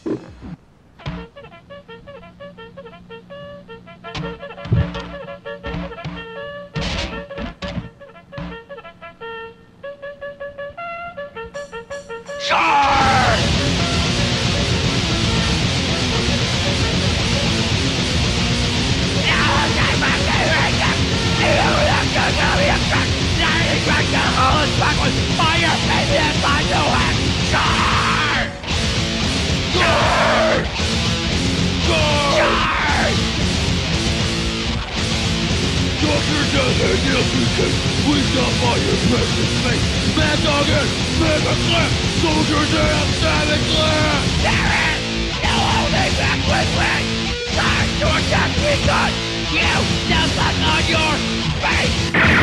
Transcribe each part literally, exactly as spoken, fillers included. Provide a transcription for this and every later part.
We shall find your precious face. Mad Dog and Mega Clip, soldiers and savage land. Darren, you hold me back with me. Time to attack me, gun. You step back on your face.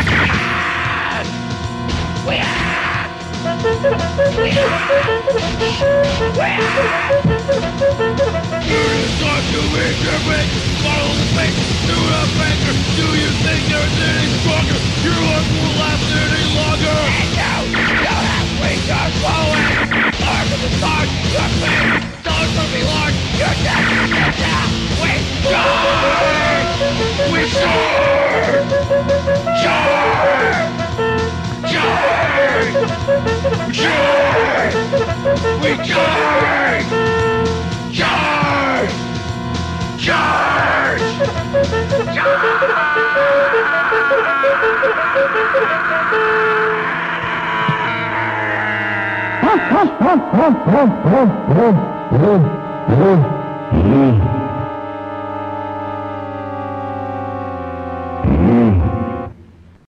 We are. We are. We are. It's time to reach your break. Follow the face to the banker. Do you think there's any stronger? Your life won't last any longer. And now, you have weakness flowing. Arms of the stars, your face. Don't for me, Lord. Your death is now. We charge! We charge! Charge! Charge! Charge! We charge! Charge! Charge! Charge!